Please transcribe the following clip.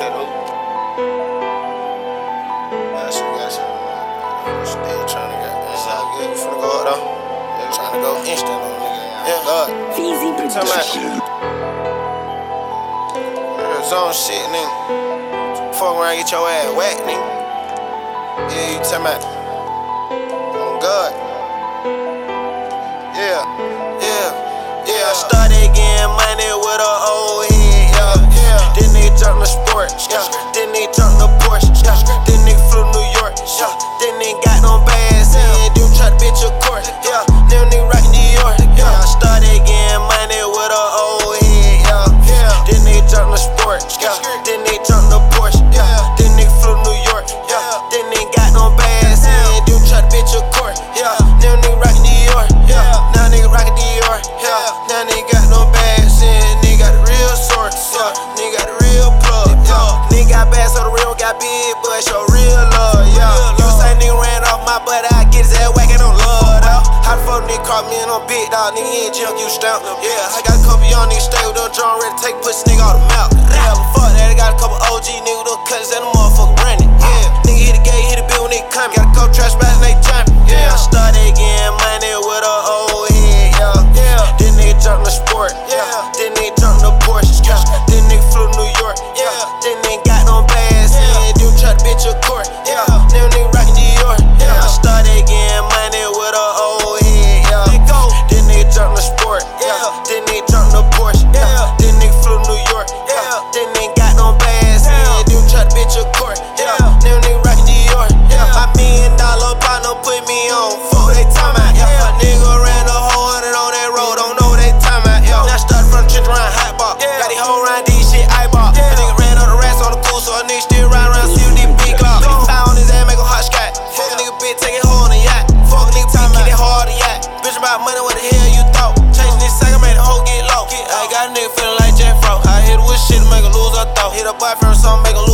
to the hoop. Got some. Still trying to get. It's all good. You finna go up though? Yeah, trying to go instant on nigga. Yeah, God. Feezy production. Zone shit, nigga. Fuck around, get your ass whacked, nigga. Yeah, you talking about. Oh, God. Yeah. I started getting money with a old head, yeah. Then nigga jumped the sport, yeah. Then nigga jumped the Porsche, yeah. Then nigga flew New York, yeah. Then nigga got no bags, yeah. Then try to bitch a court, yeah. Then nigga rock New York, yeah. I started getting money with a old head, yeah. Then nigga jumped the sport, yeah. Then nigga jumped the Porsche, yeah. Then nigga flew New York, yeah. Then nigga got no bags, yeah. Then try to bitch a court, yeah. Then nigga rock New York, yeah. Now nigga rock New York, yeah. Now nigga got no bags, yeah. Nigga got the real source, yeah. Nigga got the real plug, yeah. Nigga got bags, so the real got big, but show real love, yeah. You say nigga ran off my butt, I get his ass whacking on love, though. How the fuck nigga caught me in on big dog, nigga ain't junk, you stamp, yeah. I got a couple young niggas stay with them drum ready to take pussy nigga off the mouth. Yeah, but fuck that, I got a couple OG niggas, them cutters and the motherfucker running, yeah. Nigga hit the gate, hit the bill when they coming. Got a couple trash bags and they jumping, yeah. I started getting money with a old head, yeah. Then nigga jumped the sport, yeah. Then nigga jumped the Porsche, yeah. Then nigga flew to New York, yeah. Then nigga got no bags, yeah. Then try to bitch a court, yeah. Then nigga rock New York, yeah. I started getting money with a old head, yeah. Then nigga jumped the sport, yeah. Then nigga jumped the Porsche, yeah. Then nigga flew to New York, yeah. Then nigga got no bags, yeah. Then try to bitch a court, yeah. Then nigga rock New York, yeah. My $1 million partner put me on, fuck they time out, yeah. A nigga ran a whole 100 on that road, don't know what they time out, yeah. Now I started from the trench around hot bar, got these whole round these shit eyeball. A nigga ran on the rats on the pool, so a nigga still ride around CUD big clock. Fire on his ass, make a hot scotch. Fuck a nigga bitch, take it home on the yacht. Fuck a nigga time kick it hard on the yacht. Bitch about money, what the hell you thought? Chasing this sack, I made the hoe get low. I got a nigga feeling like Jeff Fro. I hit it with shit to make her lose her thought. Hit her boyfriend or something, make her lose